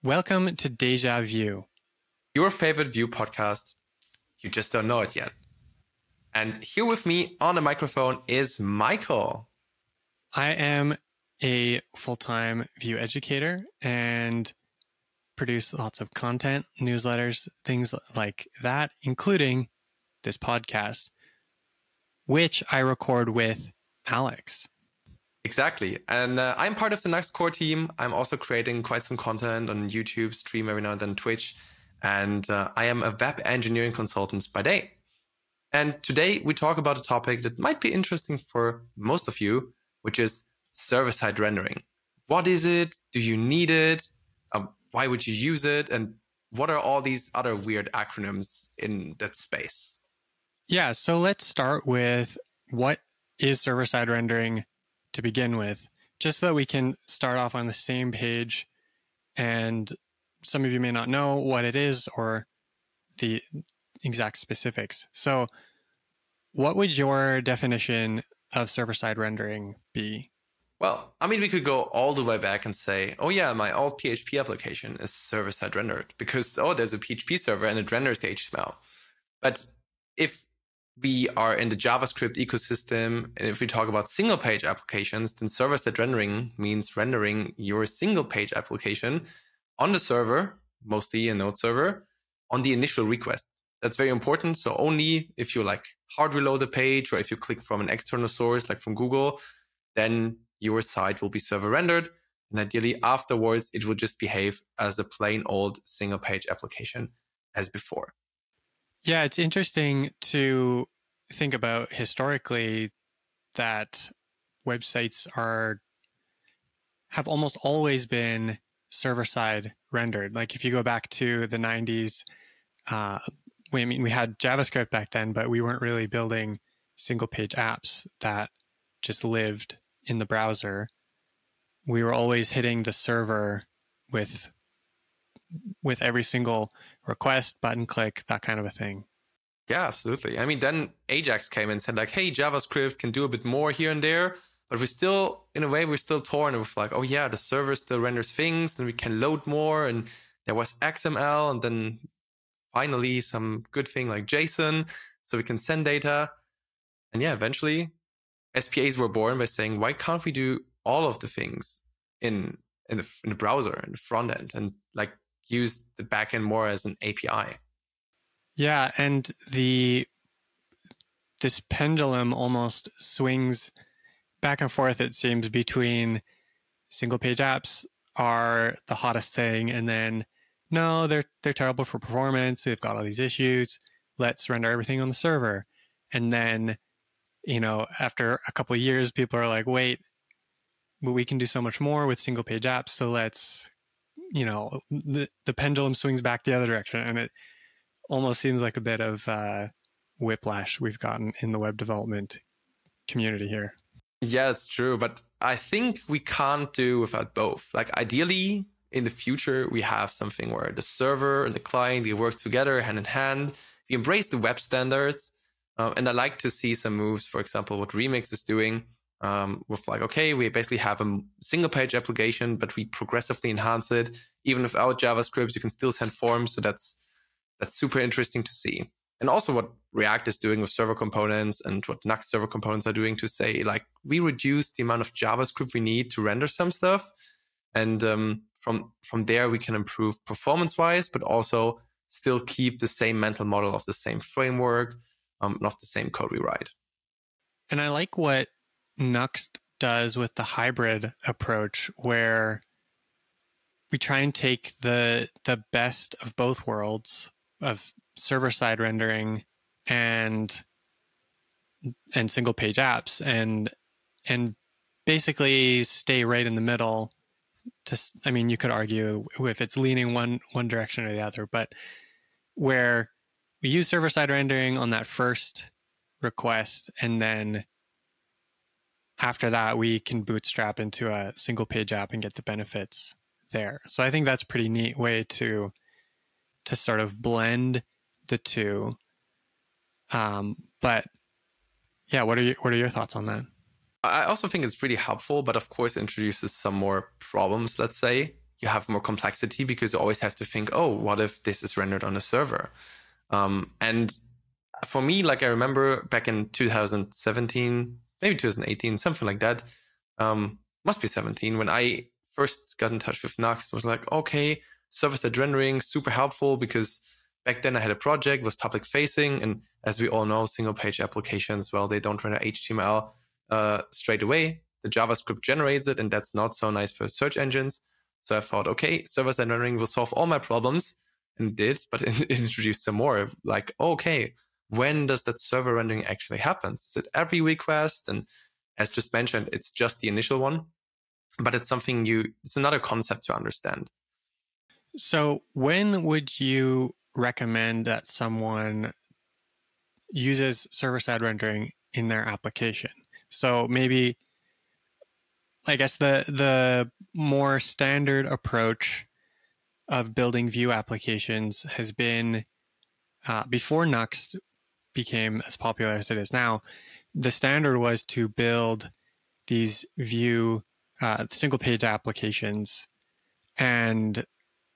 Welcome to Deja View, your favorite Vue podcast. You just don't know it yet. And here with me on the microphone is Michael. I am a full-time Vue educator and produce lots of content, newsletters, things like that, including this podcast, which I record with Alex. Exactly. And I'm part of the Nuxt core team. I'm also creating quite some content on YouTube, stream every now and then Twitch. And I am a web engineering consultant by day. And today we talk about a topic that might be interesting for most of you, which is server-side rendering. What is it? Do you need it? Why would you use it? And what are all these other weird acronyms in that space? Yeah, so let's start with what is server-side rendering to begin with, just so that we can start off on the same page. And some of you may not know what it is or the exact specifics. So what would your definition of server-side rendering be? Well, I mean, we could go all the way back and say, oh yeah, my old PHP application is server-side rendered because, there's a PHP server and it renders the HTML. But if we are in the JavaScript ecosystem, and if we talk about single page applications, then server-side rendering means rendering your single page application on the server, mostly a node server, on the initial request. That's very important. So only if you hard reload a page or if you click from an external source, like from Google, then your site will be server rendered. And ideally afterwards, it will just behave as a plain old single page application as before. Yeah, it's interesting to think about historically that websites have almost always been server-side rendered. Like if you go back to the 90s, we had JavaScript back then, but we weren't really building single-page apps that just lived in the browser. We were always hitting the server with every single request, button click, that kind of a thing. Yeah, absolutely. I mean, then Ajax came and said hey, JavaScript can do a bit more here and there, but we're still torn with the server still renders things and we can load more. And there was XML and then finally some good thing like JSON so we can send data. And yeah, eventually SPAs were born by saying, why can't we do all of the things in the browser, in the front end, and use the backend more as an API? Yeah, and this pendulum almost swings back and forth, it seems, between single page apps are the hottest thing, and then no, they're terrible for performance. They've got all these issues. Let's render everything on the server. And then, after a couple of years, people are like, wait, but we can do so much more with single page apps. So let's, the pendulum swings back the other direction. And it almost seems like a bit of whiplash we've gotten in the web development community here. Yeah, it's true. But I think we can't do without both. Ideally, in the future, we have something where the server and the client, they work together hand in hand. We embrace the web standards. And I like to see some moves, for example, what Remix is doing with we basically have a single page application, but we progressively enhance it. Even without JavaScript, you can still send forms. So that's super interesting to see. And also what React is doing with server components and what Nuxt server components are doing to say, we reduce the amount of JavaScript we need to render some stuff. And from there, we can improve performance-wise, but also still keep the same mental model of the same framework, and of the same code we write. And I like what Nuxt does with the hybrid approach, where we try and take the best of both worlds of server-side rendering and single page apps and basically stay right in the middle. You could argue if it's leaning one direction or the other, but where we use server-side rendering on that first request, and then after that we can bootstrap into a single page app and get the benefits there. So I think that's a pretty neat way to sort of blend the two. But yeah, what are your thoughts on that? I also think it's really helpful, but of course introduces some more problems, let's say. you have more complexity because you always have to think, oh, what if this is rendered on a server? And for me, like I remember back in 2017, maybe 2018, something like that, must be 17, when I first got in touch with Nuxt, was like, okay, server-side rendering, super helpful, because back then I had a project, was public facing, and as we all know, single page applications, well, they don't render HTML straight away. The JavaScript generates it, and that's not so nice for search engines. So I thought, okay, server-side rendering will solve all my problems, and did, but it introduced some more. Like, okay, when does that server rendering actually happen? Is it every request? And as just mentioned, it's just the initial one, but it's something it's another concept to understand. So when would you recommend that someone uses server-side rendering in their application? So maybe, I guess the more standard approach of building Vue applications has been, before Nuxt became as popular as it is now, the standard was to build these Vue single-page applications. And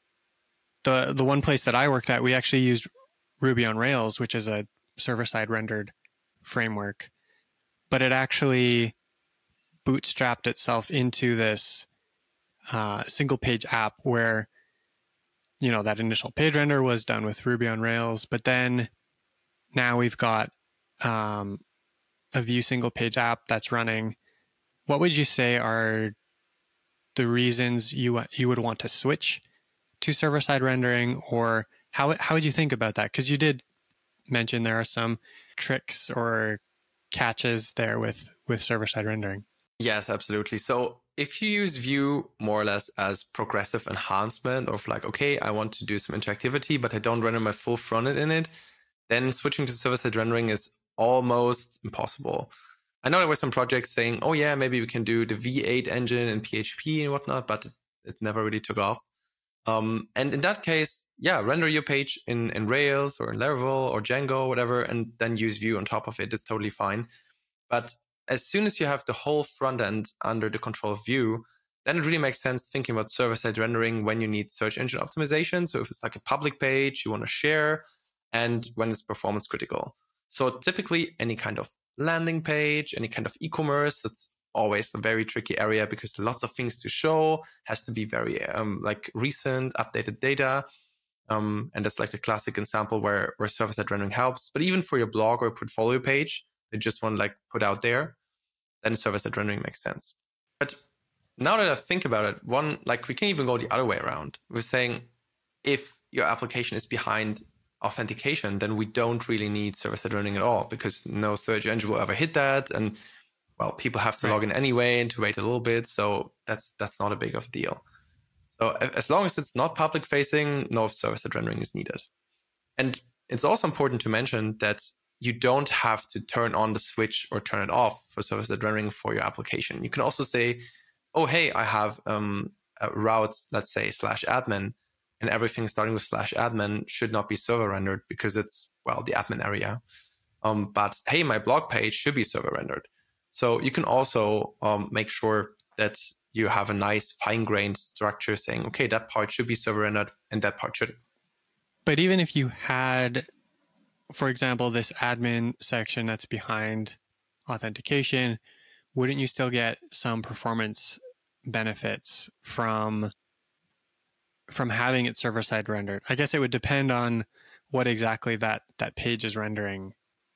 the one place that I worked at, we actually used Ruby on Rails, which is a server-side rendered framework. But it actually bootstrapped itself into this single-page app where, that initial page render was done with Ruby on Rails. But then now we've got a Vue single-page app that's running. What would you say are the reasons you would want to switch to server-side rendering, or how would you think about that? Because you did mention there are some tricks or catches there with server-side rendering. Yes, absolutely. So if you use Vue more or less as progressive enhancement of like, okay, I want to do some interactivity, but I don't render my full front end in it, then switching to server-side rendering is almost impossible. I know there were some projects saying, oh yeah, maybe we can do the V8 engine in PHP and whatnot, but it never really took off. And in that case, yeah, render your page in Rails or in Laravel or Django, whatever, and then use Vue on top of it. It's totally fine. But as soon as you have the whole front end under the control of Vue, then it really makes sense thinking about server-side rendering when you need search engine optimization. So if it's like a public page you want to share, and when it's performance critical. So typically any kind of landing page, any kind of e-commerce, that's always a very tricky area because lots of things to show, has to be very like recent, updated data. And that's like the classic example where server-side rendering helps. But even for your blog or portfolio page, they just want to like put out there, then server-side rendering makes sense. But now that I think about it, we can even go the other way around. We're saying if your application is behind authentication, then we don't really need server-side rendering at all because no search engine will ever hit that. And well, people have to log in anyway and to wait a little bit. So that's not a big of a deal. So as long as it's not public facing, no server-side rendering is needed. And it's also important to mention that you don't have to turn on the switch or turn it off for server-side rendering for your application. You can also say, oh, hey, I have routes, let's say /admin, and everything starting with /admin should not be server rendered because it's, well, the admin area. But hey, my blog page should be server rendered. So you can also make sure that you have a nice fine-grained structure saying, okay, that part should be server rendered and that part shouldn't. But even if you had, for example, this admin section that's behind authentication, wouldn't you still get some performance benefits from having it server-side rendered? I guess it would depend on what exactly that page is rendering.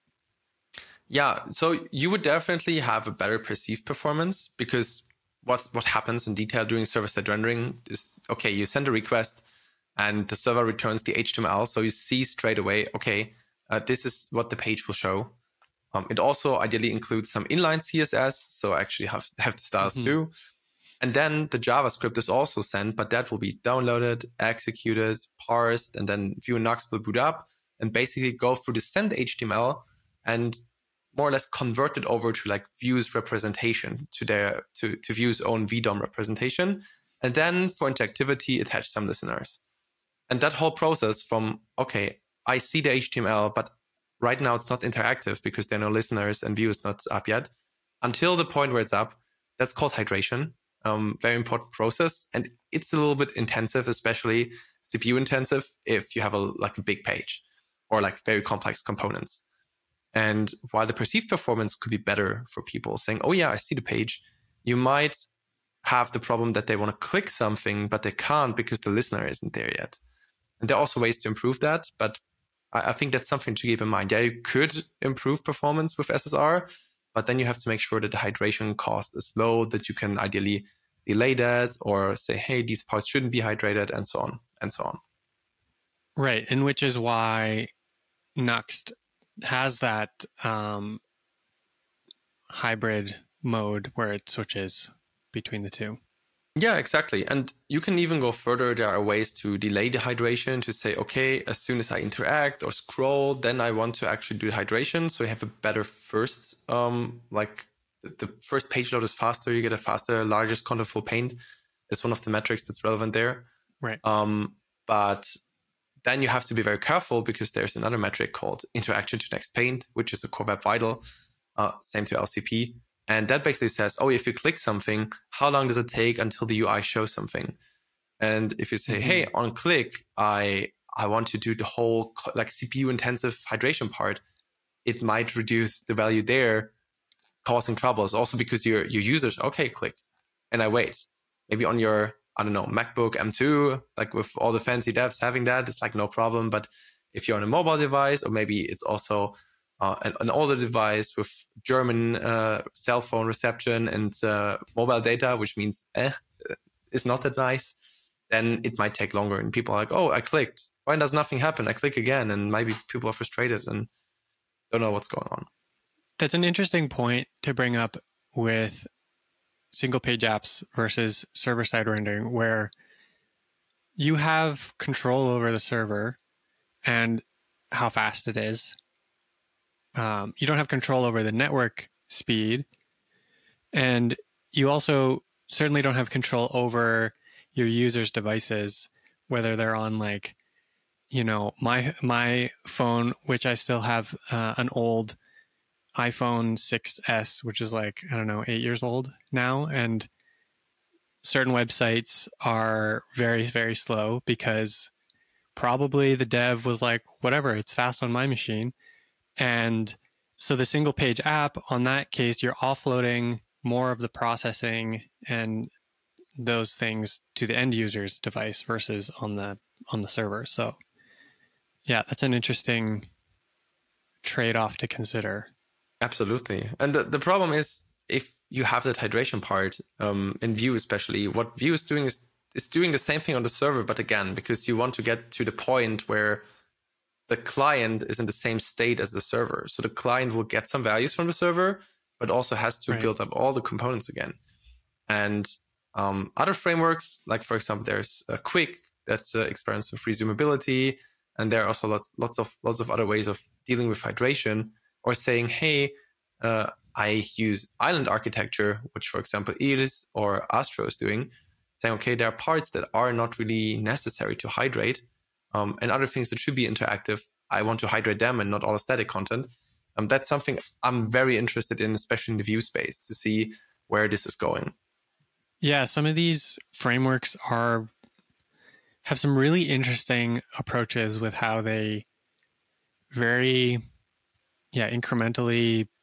Yeah, so you would definitely have a better perceived performance because what happens in detail during server-side rendering is, okay, you send a request and the server returns the HTML. So you see straight away, okay, this is what the page will show. It also ideally includes some inline CSS, so actually have the styles too. And then the JavaScript is also sent, but that will be downloaded, executed, parsed, and then Vue and Nuxt will boot up and basically go through the send HTML and more or less convert it over to like Vue's representation to Vue's own VDOM representation. And then for interactivity, attach some listeners. And that whole process from, okay, I see the HTML, but right now it's not interactive because there are no listeners and Vue is not up yet, until the point where it's up, that's called hydration. very important process, and it's a little bit intensive, especially CPU intensive, if you have a big page or like very complex components. And while the perceived performance could be better for people saying, oh yeah, I see the page, you might have the problem that they want to click something, but they can't because the listener isn't there yet. And there are also ways to improve that, but I think that's something to keep in mind. Yeah, you could improve performance with SSR, but then you have to make sure that the hydration cost is low, that you can ideally delay that or say, hey, these parts shouldn't be hydrated, and so on and so on. Right. And which is why Nuxt has that hybrid mode where it switches between the two. Yeah, exactly. And you can even go further. There are ways to delay the hydration to say, okay, as soon as I interact or scroll, then I want to actually do hydration. So you have a better first, the first page load is faster. You get a faster, largest contentful paint. It's one of the metrics that's relevant there. Right. But then you have to be very careful because there's another metric called interaction to next paint, which is a Core Web Vital, same to LCP. And that basically says, oh, if you click something, how long does it take until the UI shows something? And if you say, hey, on click, I want to do the whole CPU intensive hydration part, it might reduce the value there, causing troubles. Also because your users, okay, click, and I wait. Maybe on your, I don't know, MacBook M2, like with all the fancy devs having that, it's like no problem. But if you're on a mobile device, or maybe it's also an older device with German cell phone reception and mobile data, which means it's not that nice, then it might take longer. And people are like, oh, I clicked. Why does nothing happen? I click again. And maybe people are frustrated and don't know what's going on. That's an interesting point to bring up with single page apps versus server-side rendering, where you have control over the server and how fast it is. You don't have control over the network speed, and you also certainly don't have control over your users' devices, whether they're on my phone, which I still have an old iPhone 6S, which is 8 years old now, and certain websites are very, very slow because probably the dev was like, whatever, it's fast on my machine. And so the single page app, on that case, you're offloading more of the processing and those things to the end user's device versus on the server. So yeah, that's an interesting trade-off to consider. Absolutely. And the problem is, if you have that hydration part in Vue especially, what Vue is doing is doing the same thing on the server, but again, because you want to get to the point where the client is in the same state as the server. So the client will get some values from the server, but also has to build up all the components again. And other frameworks, like for example, there's Quick that's experiments with resumability, and there are also lots of other ways of dealing with hydration, or saying, hey, I use island architecture, which for example Iris or Astro is doing, saying, okay, there are parts that are not really necessary to hydrate, and other things that should be interactive, I want to hydrate them and not all static content. That's something I'm very interested in, especially in the Vue space, to see where this is going. Yeah, some of these frameworks have some really interesting approaches with how they very incrementally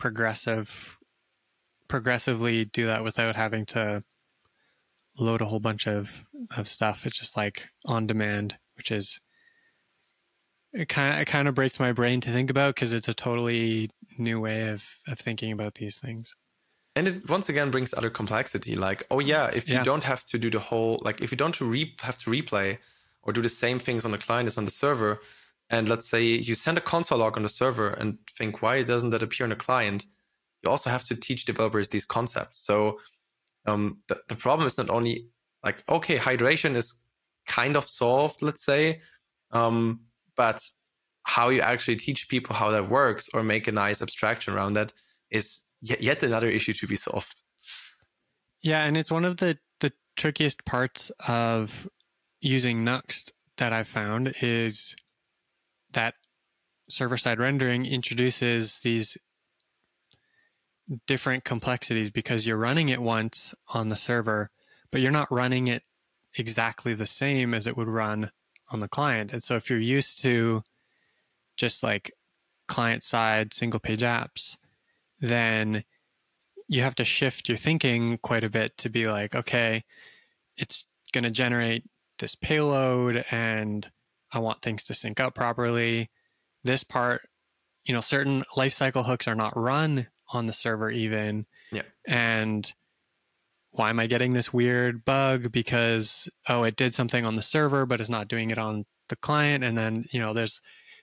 progressively do that without having to load a whole bunch of stuff. It's just like on demand, which is it kind of breaks my brain to think about because it's a totally new way of thinking about these things. And it once again brings other complexity. Like, oh yeah, if you don't have to do the whole, if you don't have to replay or do the same things on the client as on the server, and let's say you send a console log on the server and think, why doesn't that appear on the client? You also have to teach developers these concepts. So the problem is not only okay, hydration is kind of solved, let's say, but how you actually teach people how that works or make a nice abstraction around that is yet another issue to be solved. Yeah, and it's one of the trickiest parts of using Nuxt that I've found is that server-side rendering introduces these different complexities because you're running it once on the server, but you're not running it exactly the same as it would run on the client. And so if you're used to just like client side single page apps, then you have to shift your thinking quite a bit to be like, okay, it's going to generate this payload and I want things to sync up properly. This part, certain lifecycle hooks are not run on the server even. Yeah. And why am I getting this weird bug? Because, it did something on the server, but it's not doing it on the client. And then, there's,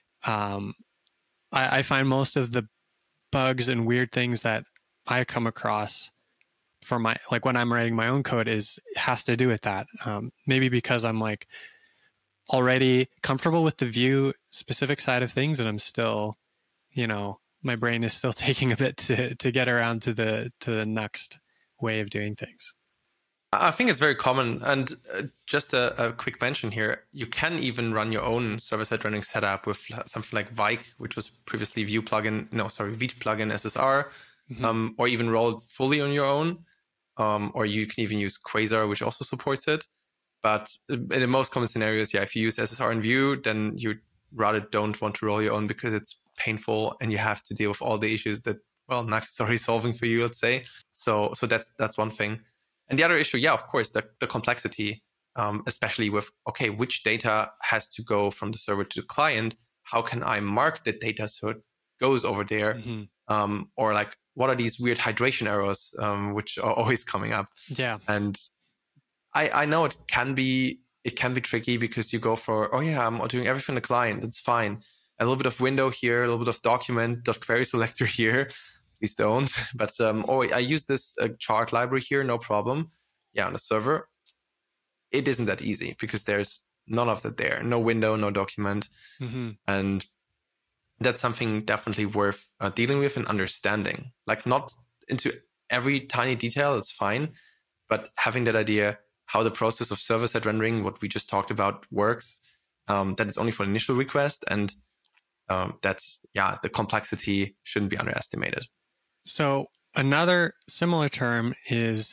I find most of the bugs and weird things that I come across for when I'm writing my own code has to do with that. Maybe because I'm like already comfortable with the Vue specific side of things, and I'm still, my brain is still taking a bit to get around to the next way of doing things. I think it's very common. And just a quick mention here, you can even run your own server-side rendering setup with something like Vike, which was previously Vite plugin SSR, mm-hmm. Or even roll it fully on your own. Or you can even use Quasar, which also supports it. But in the most common scenarios, if you use SSR in Vue, then you rather don't want to roll your own because it's painful and you have to deal with all the issues that, Nuxt is already solving for you, let's say. So that's one thing. And the other issue, of course, the complexity, especially with, which data has to go from the server to the client? How can I mark that data so it goes over there? Mm-hmm. Or like, what are these weird hydration errors, which are always coming up? Yeah. And I know it can be tricky because you go for, I'm doing everything in the client. It's fine. A little bit of window here, a little bit of document.query selector here. Please don't. But, I use this chart library here, no problem. On the server, it isn't that easy because there's none of that there. No window, no document. Mm-hmm. And that's something definitely worth dealing with and understanding. Like not into every tiny detail, it's fine. But having that idea, how the process of server-side rendering, what we just talked about, works, that is only for initial request. And the complexity shouldn't be underestimated. So another similar term is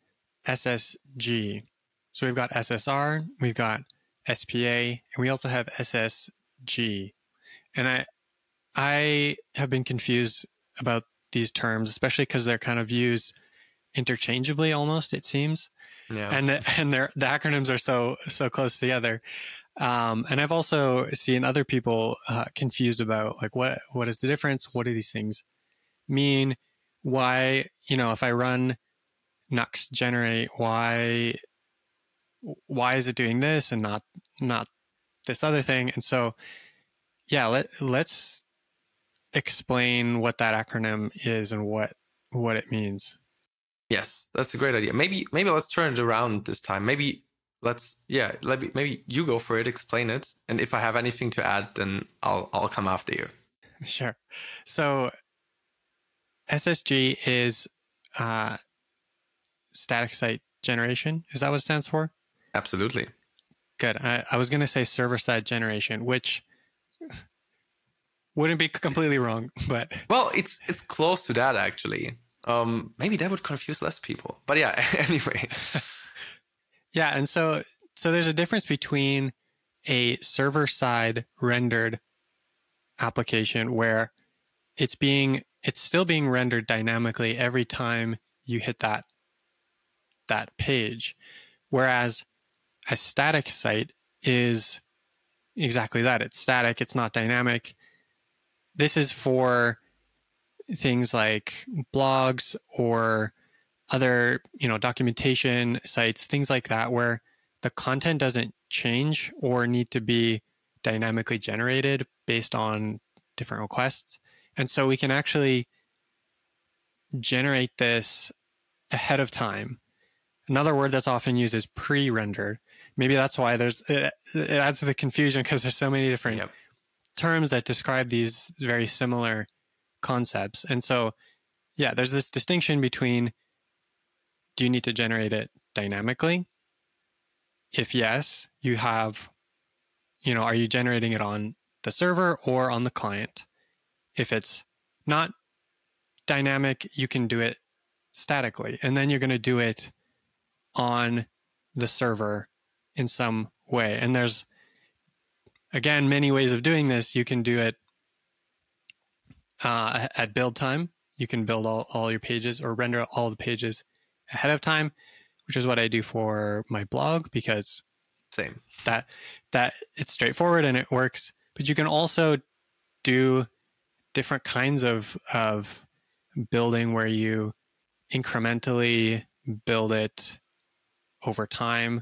SSG. So we've got SSR, we've got SPA, and we also have SSG. And I have been confused about these terms, especially because they're kind of used interchangeably almost, it seems. Yeah. And the acronyms are so close together. And I've also seen other people confused about like what is the difference? What do these things mean? Why, if I run Nuxt generate, why is it doing this and not this other thing? And so, let's explain what that acronym is and what it means. Yes, that's a great idea. Maybe let's turn it around this time. Maybe you go for it, explain it, and if I have anything to add, then I'll come after you. Sure. So SSG is static site generation. Is that what it stands for? Absolutely. Good. I was going to say server side generation, which wouldn't be completely wrong, but it's close to that actually. Maybe that would confuse less people. But anyway. Yeah, and so there's a difference between a server-side rendered application where it's still being rendered dynamically every time you hit that page, whereas a static site is exactly that. It's static, it's not dynamic. This is for things like blogs or other, documentation sites, things like that, where the content doesn't change or need to be dynamically generated based on different requests. And so we can actually generate this ahead of time. Another word that's often used is pre-rendered. Maybe that's why it adds to the confusion because there's so many different terms that describe these very similar concepts. And so, there's this distinction between, do you need to generate it dynamically? If yes, you have, are you generating it on the server or on the client? If it's not dynamic, you can do it statically. And then you're going to do it on the server in some way. And there's, again, many ways of doing this. You can do it at build time. You can build all your pages or render all the pages ahead of time, which is what I do for my blog, because Same. that it's straightforward and it works. But you can also do different kinds of building where you incrementally build it over time,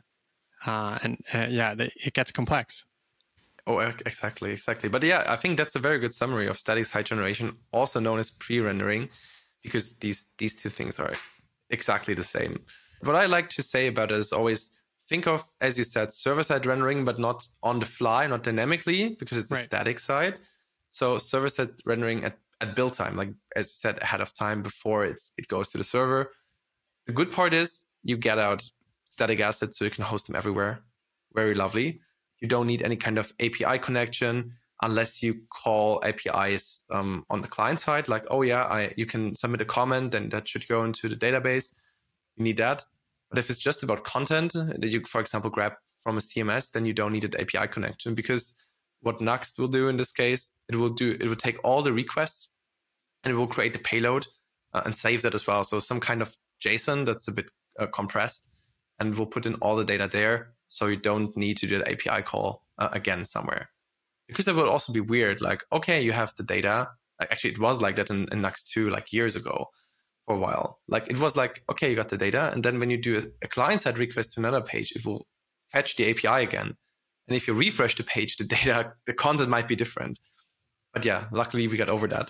it gets complex. Oh, exactly. But yeah, I think that's a very good summary of static site generation, also known as pre-rendering, because these two things are exactly the same. What I like to say about it is always think of, as you said, server-side rendering, but not on the fly, not dynamically, because it's a static side. So server-side rendering at build time, like as you said, ahead of time before it goes to the server. The good part is you get out static assets so you can host them everywhere. Very lovely. You don't need any kind of API connection unless you call APIs on the client side, like, oh yeah, you can submit a comment and that should go into the database. You need that. But if it's just about content that you, for example, grab from a CMS, then you don't need an API connection, because what Nuxt will do in this case, it will take all the requests and it will create the payload and save that as well. So some kind of JSON that's a bit compressed, and we'll put in all the data there. So you don't need to do the API call again somewhere. Because that would also be weird. Like, okay, you have the data. Actually, it was like that in Nuxt 2, like years ago for a while. Like it was like, okay, you got the data. And then when you do a client-side request to another page, it will fetch the API again. And if you refresh the page, the content might be different. But yeah, luckily we got over that.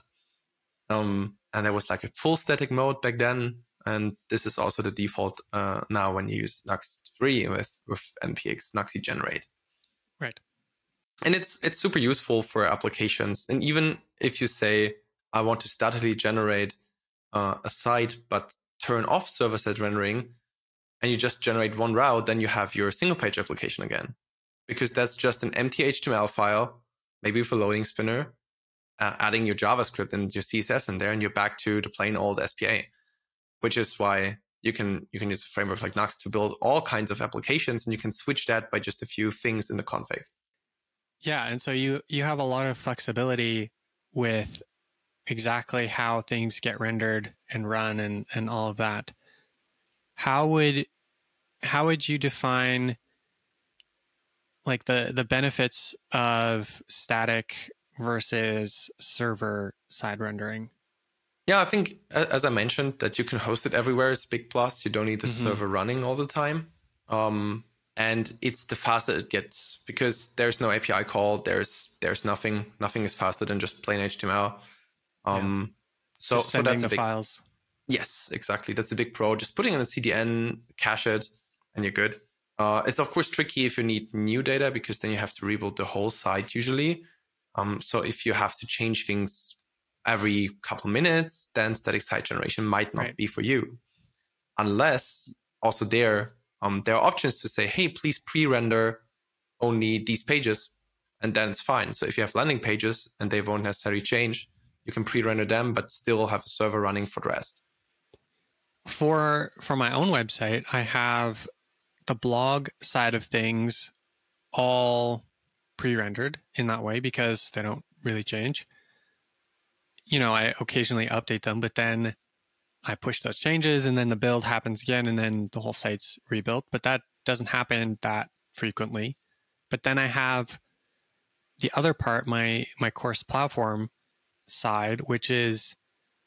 And there was like a full static mode back then. And this is also the default now when you use Nuxt 3 with NPX Nuxy Generate. Right. And it's super useful for applications. And even if you say, I want to statically generate a site, but turn off server-side rendering, and you just generate one route, then you have your single page application again. Because that's just an empty HTML file, maybe with a loading spinner, adding your JavaScript and your CSS in there, and you're back to the plain old SPA. Which is why you can use a framework like Nuxt to build all kinds of applications, and you can switch that by just a few things in the config. Yeah, and so you have a lot of flexibility with exactly how things get rendered and run and all of that. How would you define like the benefits of static versus server side rendering? Yeah, I think, as I mentioned, that you can host it everywhere is a big plus. You don't need the server running all the time. And it's the faster it gets, because there's no API call. There's nothing. Nothing is faster than just plain HTML. So sending that's the files. Yes, exactly. That's a big pro. Just putting in a CDN, cache it, and you're good. It's of course tricky if you need new data, because then you have to rebuild the whole site usually. So if you have to change things every couple minutes, then static site generation might not be for you. Unless also there are options to say, hey, please pre-render only these pages, and then it's fine. So if you have landing pages and they won't necessarily change, you can pre-render them, but still have a server running for the rest. For my own website, I have the blog side of things all pre-rendered in that way because they don't really change. I occasionally update them, but then I push those changes and then the build happens again and then the whole site's rebuilt. But that doesn't happen that frequently. But then I have the other part, my course platform side, which is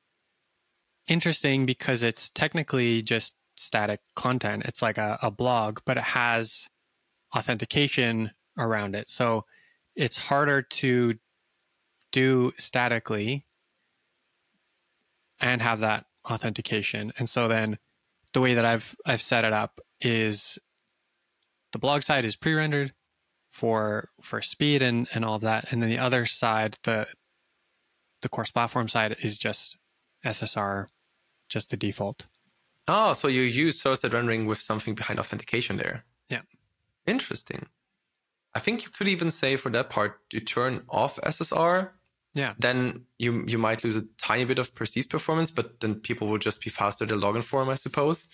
interesting because it's technically just static content. It's like a blog, but it has authentication around it. So it's harder to do statically and have that authentication. And so then the way that I've set it up is the blog side is pre-rendered for speed and all of that. And then the other side, the course platform side, is just SSR, just the default. Oh, so you use server-side rendering with something behind authentication there. Yeah. Interesting. I think you could even say for that part to turn off SSR. Yeah. then you might lose a tiny bit of perceived performance, but then people will just be faster to login form, I suppose,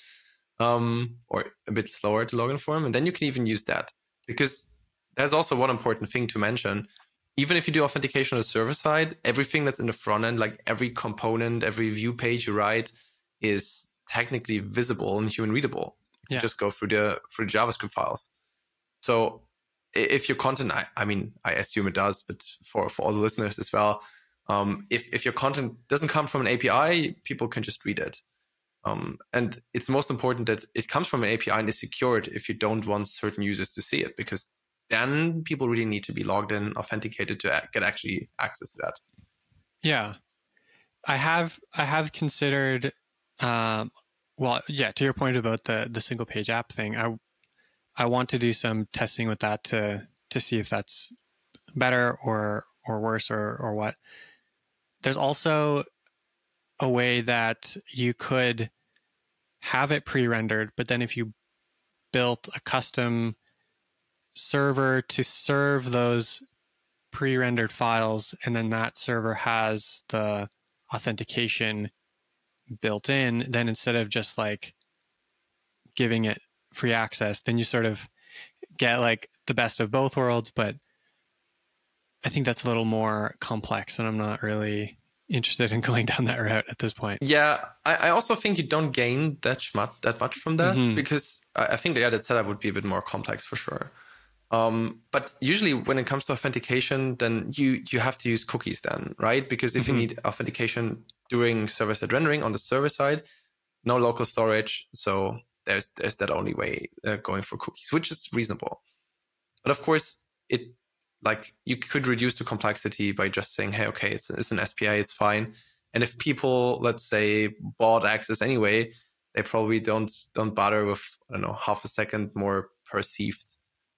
or a bit slower to login form. And then you can even use that, because there's also one important thing to mention. Even if you do authentication on the server side, everything that's in the front end, like every component, every view page you write, is technically visible and human readable. You Yeah. just go through the JavaScript files. So if your content, I mean, I assume it does, but for all the listeners as well, if your content doesn't come from an API, people can just read it. And it's most important that it comes from an API and is secured if you don't want certain users to see it, because then people really need to be logged in, authenticated to get actually access to that. Yeah. I have considered, to your point about the single page app thing, I want to do some testing with that to see if that's better or worse or what. There's also a way that you could have it pre-rendered, but then if you built a custom server to serve those pre-rendered files, and then that server has the authentication built in, then instead of just like giving it free access, then you sort of get like the best of both worlds. But I think that's a little more complex, and I'm not really interested in going down that route at this point. Yeah, I also think you don't gain that much from that, because I think that setup would be a bit more complex for sure. But usually when it comes to authentication, then you have to use cookies then, right? Because if you need authentication during server-side rendering on the server side, no local storage, so there's that only way going for cookies, which is reasonable. But of course, you could reduce the complexity by just saying, hey, okay, it's an SPA, it's fine. And if people, let's say, bought access anyway, they probably don't bother with, I don't know, half a second more perceived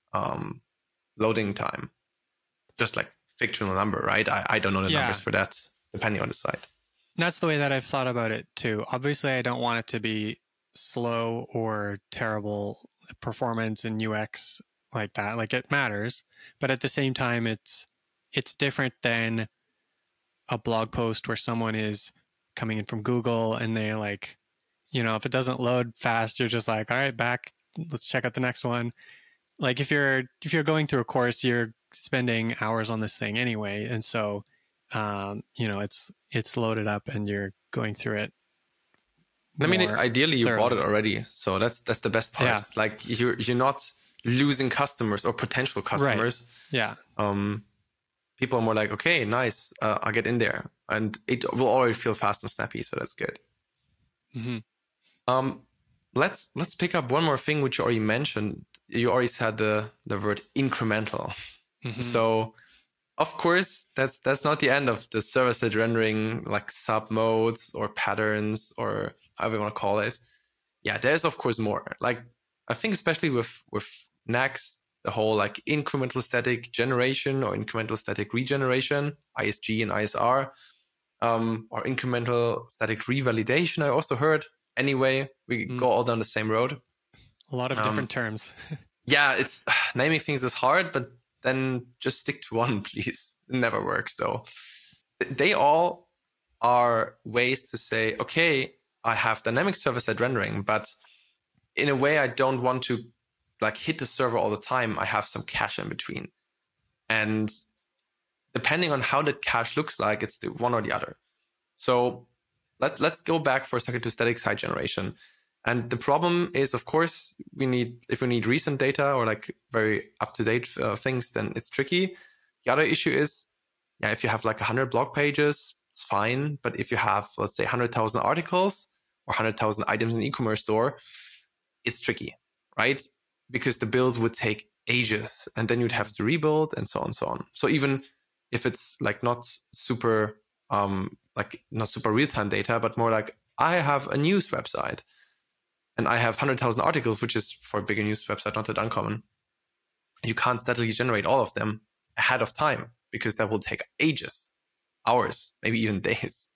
loading time. Just like fictional number, right? I don't know the numbers for that, depending on the site. That's the way that I've thought about it too. Obviously, I don't want it to be slow or terrible performance and UX like that. Like, it matters, but at the same time, it's different than a blog post where someone is coming in from Google and they like, if it doesn't load fast, you're just like, all right, back, let's check out the next one. Like if you're going through a course, you're spending hours on this thing anyway, and so it's loaded up and you're going through it. I mean, ideally you bought it already, so that's the best part. Yeah. Like you're not losing customers or potential customers. Right. Yeah. People are more like, okay, nice, I'll get in there, and it will already feel fast and snappy, so that's good. Let's pick up one more thing which you already mentioned. You already said the word incremental. So of course that's not the end of the server-side rendering, like sub modes or patterns or however you want to call it. Yeah, there's of course more. Like I think especially with Next, the whole like incremental static generation or incremental static regeneration, ISG and ISR, or incremental static revalidation, I also heard. Anyway, we go all down the same road. A lot of different terms. Yeah, it's naming things is hard, but then just stick to one, please. It never works though. They all are ways to say, okay, I have dynamic server-side rendering, but in a way I don't want to like hit the server all the time. I have some cache in between. And depending on how that cache looks like, it's the one or the other. So let's go back for a second to static site generation. And the problem is, of course, if we need recent data or like very up-to-date things, then it's tricky. The other issue is, if you have like 100 blog pages, it's fine. But if you have, let's say, 100,000 articles or 100,000 items in the e-commerce store, it's tricky, right? Because the builds would take ages and then you'd have to rebuild and so on and so on. So even if it's like not super real-time data, but more like I have a news website and I have 100,000 articles, which is for a bigger news website not that uncommon. You can't statically generate all of them ahead of time because that will take ages, hours, maybe even days.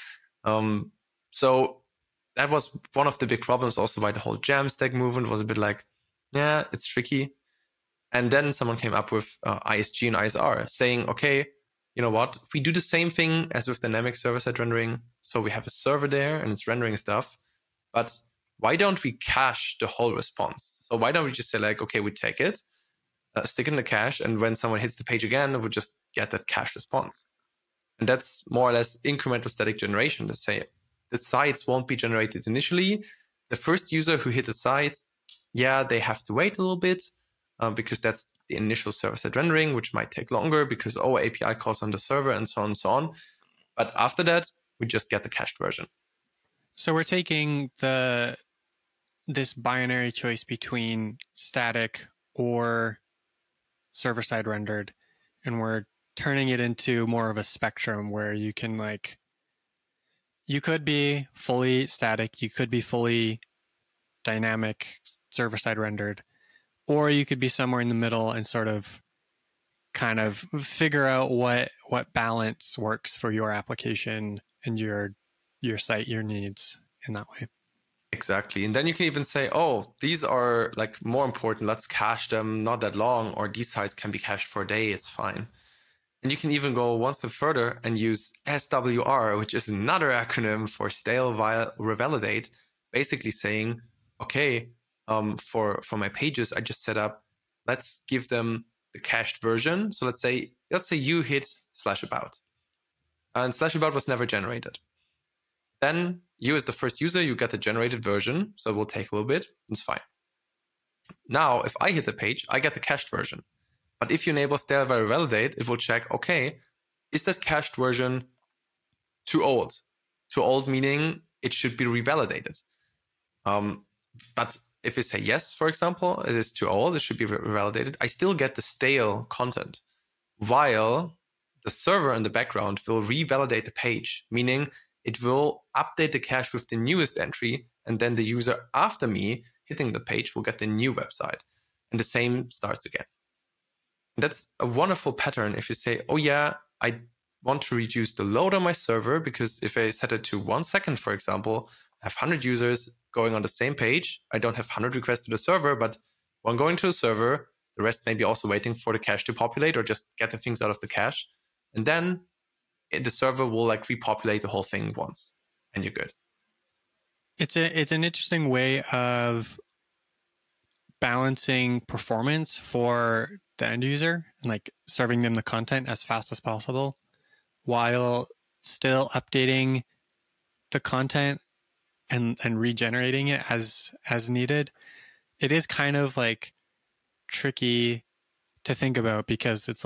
So that was one of the big problems also by the whole Jamstack movement, was a bit like, yeah, it's tricky. And then someone came up with ISG and ISR saying, okay, you know what, if we do the same thing as with dynamic server-side rendering, so we have a server there and it's rendering stuff, but why don't we cache the whole response? So why don't we just say like, okay, we take it, stick it in the cache, and when someone hits the page again, we'll just get that cache response. And that's more or less incremental static generation to say the sites won't be generated initially. The first user who hit the site, yeah, they have to wait a little bit because that's the initial server-side rendering, which might take longer because, API calls on the server and so on and so on. But after that, we just get the cached version. So we're taking this binary choice between static or server-side rendered, and we're turning it into more of a spectrum where you can you could be fully static, you could be fully dynamic server-side rendered, or you could be somewhere in the middle and sort of kind of figure out what balance works for your application and your site, your needs in that way. Exactly. And then you can even say, these are like more important. Let's cache them not that long, or these sites can be cached for a day. It's fine. And you can even go one step further and use SWR, which is another acronym for stale while revalidate, basically saying, okay, for my pages, I just set up, let's give them the cached version. So let's say you hit /about, and /about was never generated. Then you as the first user, you get the generated version. So it will take a little bit. It's fine. Now, if I hit the page, I get the cached version. But if you enable stale while revalidate, it will check, okay, is that cached version too old? Too old meaning it should be revalidated. But if we say yes, for example, it is too old, it should be revalidated, I still get the stale content, while the server in the background will revalidate the page, meaning it will update the cache with the newest entry, and then the user after me hitting the page will get the new website. And the same starts again. That's a wonderful pattern if you say, I want to reduce the load on my server, because if I set it to 1 second, for example, I have 100 users going on the same page. I don't have 100 requests to the server, but one going to the server, the rest maybe also waiting for the cache to populate or just get the things out of the cache. And then the server will repopulate the whole thing once and you're good. It's an interesting way of balancing performance for the end user and serving them the content as fast as possible while still updating the content and regenerating it as needed. It is kind of tricky to think about, because it's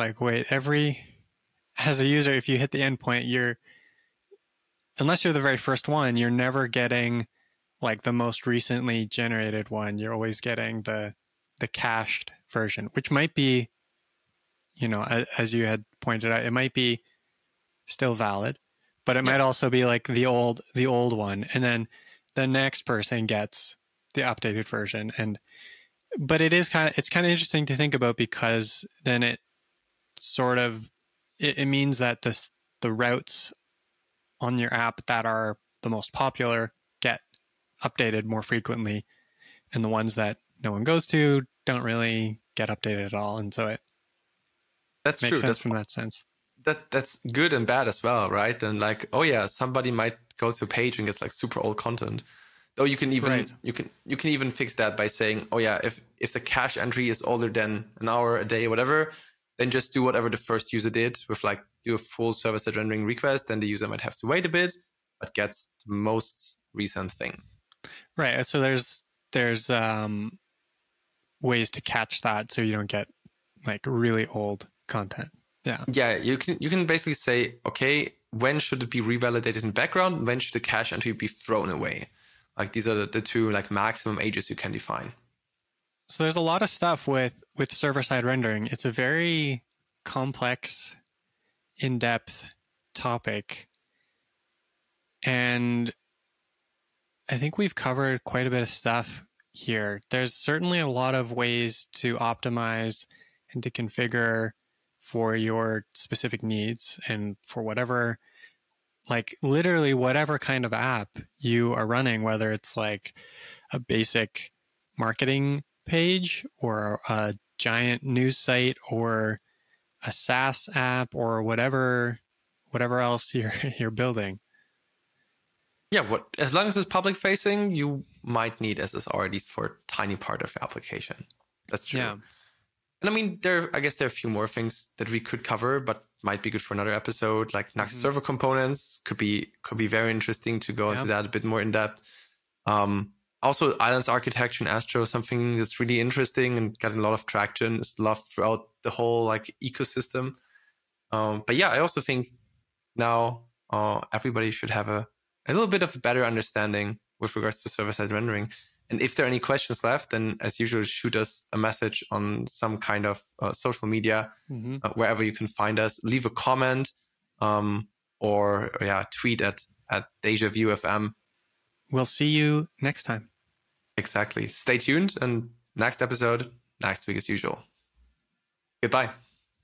as a user, if you hit the endpoint, unless you're the very first one, you're never getting the most recently generated one. You're always getting the cached version, which might be, as you had pointed out, it might be still valid, but it might also be the old one, and then the next person gets the updated version. But it's kind of interesting to think about, because then it sort of it means that the routes on your app that are the most popular get updated more frequently, and the ones that no one goes to don't really get updated at all. And so that's makes true. sense from that sense. That's good and bad as well, right? And somebody might go to a page and gets super old content. Though you can even you can even fix that by saying, if the cache entry is older than an hour, a day, whatever, then just do whatever the first user did with do a full server-side rendering request. Then the user might have to wait a bit, but gets the most recent thing. Right. So there's ways to catch that so you don't get really old content. Yeah. Yeah, you can basically say, okay, when should it be revalidated in background? When should the cache entry be thrown away? These are the two maximum ages you can define. So there's a lot of stuff with server-side rendering. It's a very complex, in-depth topic. And I think we've covered quite a bit of stuff here. There's certainly a lot of ways to optimize and to configure for your specific needs and for whatever, literally whatever kind of app you are running, whether it's a basic marketing page or a giant news site or a SaaS app or whatever else you're building. Yeah, as long as it's public facing, you might need SSR at least for a tiny part of the application. That's true. Yeah. And I mean, I guess there are a few more things that we could cover, but might be good for another episode. Like Nuxt server components could be very interesting to go into that a bit more in depth. Also, Islands architecture in Astro is something that's really interesting and getting a lot of traction. It's loved throughout the whole like ecosystem. But yeah, I also think now everybody should have a little bit of a better understanding with regards to server-side rendering. And if there are any questions left, then as usual, shoot us a message on some kind of social media, wherever you can find us. Leave a comment or tweet at DejaVuFM. We'll see you next time. Exactly. Stay tuned, and next episode, next week as usual. Goodbye.